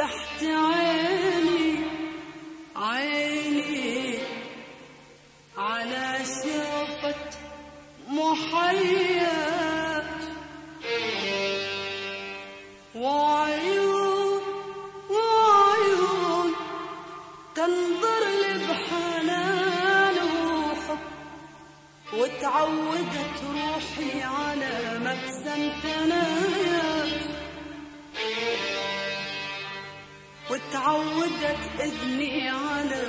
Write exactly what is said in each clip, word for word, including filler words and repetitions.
فتحت عيني عيني على شوفة محيات وعيون وعيون تنظر لي بحنان وحب وتعودت روحي على مكسن ثنايات وتعودت إذني على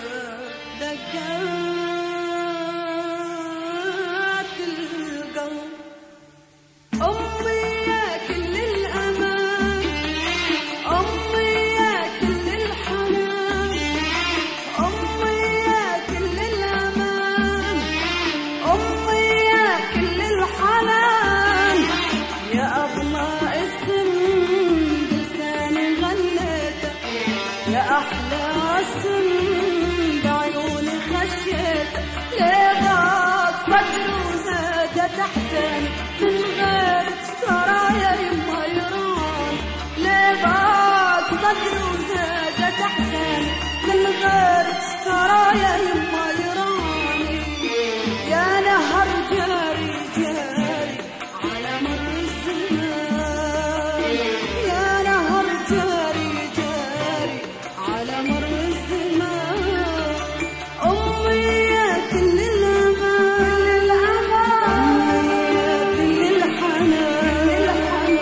دقات القلب. أمي يا كل الأمان، أمي يا كل الحنان، أمي يا كل الأمان، أمي يا كل الحنان، يا أغلى اسم بلساني غنيته، يا أحلى اسم بعيوني خشيته، ليضاق صدري وزادت أحزاني من غيرك ترى يا يما يران، ليضاق صدري وزادت أحزاني من غيرك ترى يا يما يراني، يا نهر جاري جاري على مر الزمان، يا نهر جاري جاري على مر الزمان. أمي يا كل الأمان، الأمان، أمي يا كل الحنان، الحنان.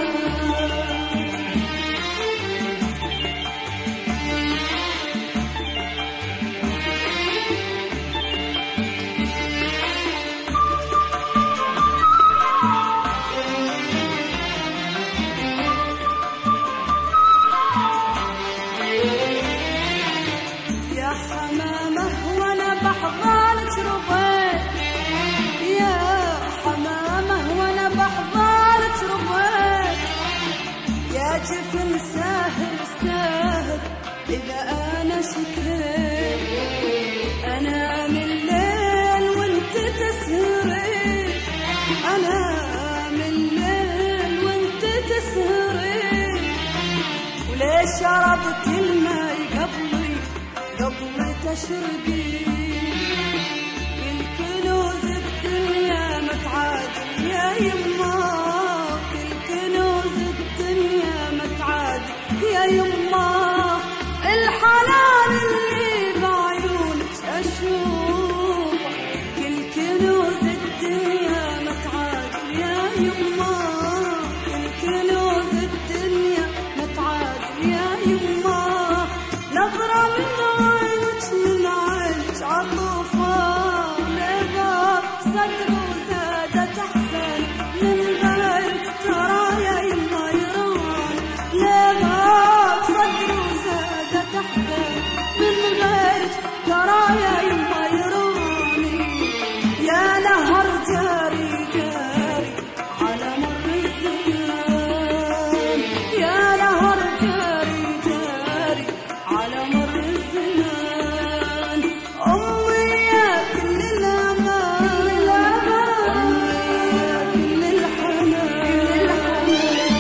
يا حمامة وانا بحضانك ربيت، يا حمامة وانا بحضانك ربيت، يا جفن ساهر ساهر إذا أنا شكيت، أنا من الليل وانت تسهري، أنا من الليل وانت تسهري، وليش شربت الماي قبلي قبل تشربي، الكنوز الدنيا متعادل يا يما، الكنوز الدنيا متعادل يا يما، الحنان اللي بعيونك أشوفه، كل كنوز الدنيا متعادل يا يما، كل كنوز الدنيا متعادل يا يما، نظرة من عينك من عينك عطوفة، لباب صدر وزادت أحزان من غيرك ترى يا يما يران، لباب صدر وزادت أحزان من غيرك ترى يا يما يراني، يا نهر جاري جاري على مر الزمان، يا نهر جاري جاري على مر الزمان. أمي يا كل الأمان، الأمان، أمي يا كل الحنان، الحنان.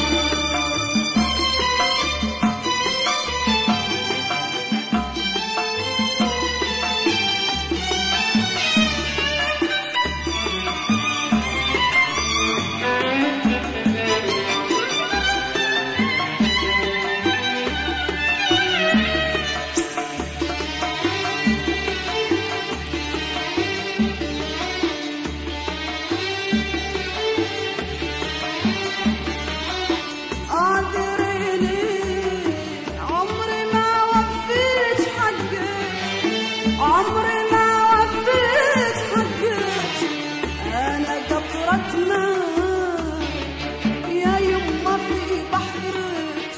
قادريني عمري ما وفيت حقك، عمري ما وفيت حقك، أنا قطرة ماء يا يما في بحرك،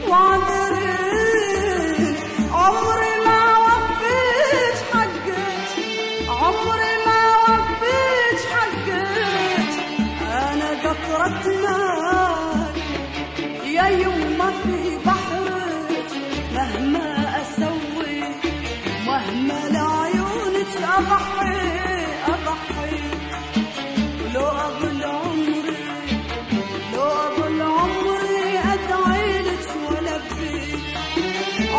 وعذريني عمري ما وفيت حقك، عمري ما وفيت حقك، أنا قطرة ماء يا يما في بحرك، مهما أسوي مهما لعيونك أضحي أضحي، ولو أضل عمري لو أضل عمري أدعي لك وألبي،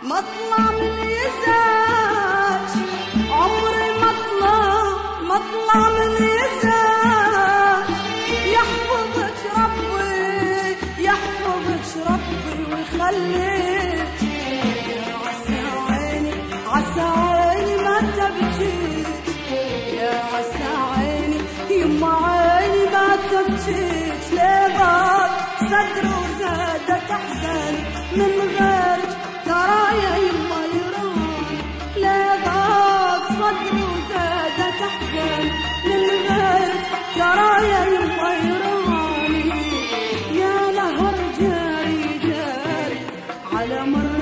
مطلع من يزاج عمري مطلع مطلع من يزاج يحفظك ربي يحفظك ربي ويخليك يا عسى عيني عسى عيني ما تبكيك يا عسى عيني يما عيني ما تبكيك ليبات صدر وزادت احزاني من غيرك ترى يا يما يراني ليبات صدر وزادت احزاني من غيرك ترى يا يما يراني يا نهر جاري جاري على مر